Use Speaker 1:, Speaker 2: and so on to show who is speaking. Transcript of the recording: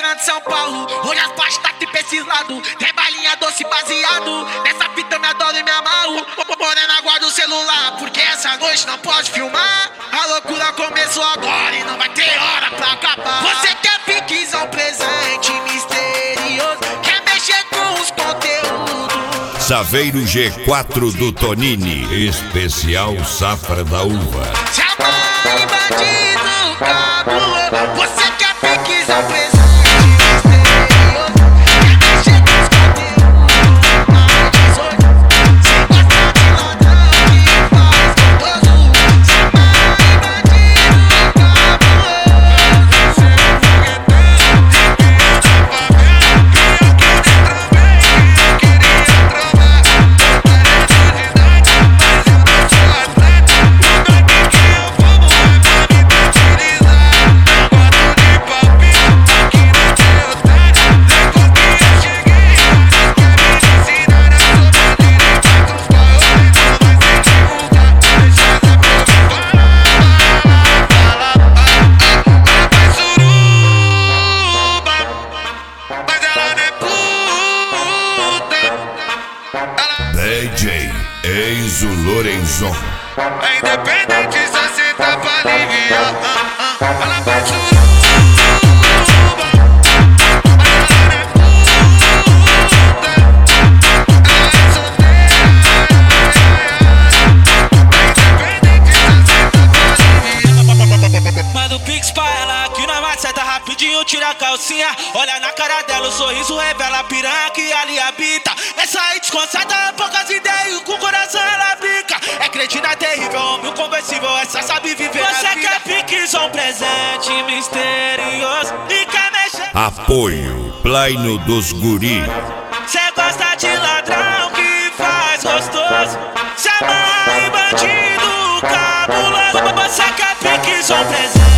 Speaker 1: zona de São Paulo, hoje as baixas tá tipo esse lado. Tem balinha doce baseado, nessa fita eu me adoro e me amarro. Morena, guarda o celular, porque essa noite não pode filmar. A loucura começou agora e não vai ter hora pra acabar. Você quer piquezão presente misterioso, quer mexer com os conteúdos.
Speaker 2: Saveiro G4 do Tonini, especial Safra da Uva.
Speaker 1: Se amarra em bandido, cabuloso. Você quer piquezão presente misterioso, quer mexer com os conteúdos mais 18. Cê gosta de ladrão que faz gostoso. Se amarra em bandido, cabuloso. Cê é
Speaker 2: DJ Enzo Lorenzon.
Speaker 3: É independente, só senta pra aliviar. Ela faz suruba, mas ela não é puta. Ela é solteira. É independente, só senta pra aliviar.
Speaker 4: Manda o pix pra ela que nós maceta rapidinho, tira a calcinha. Olha na cara dela, o sorriso revela a piranha que ali habita. Essa aí desconcerta, poucas ideias, com o coração ela bica. É cretina terrível, homem conversível, essa sabe viver a vida. Você quer piquezão presente misterioso e quer mexer.
Speaker 2: Apoio Plaino dos Guri.
Speaker 4: Cê gosta de ladrão que faz gostoso. Cê amarra em bandido cabuloso. Você quer piquezão presente.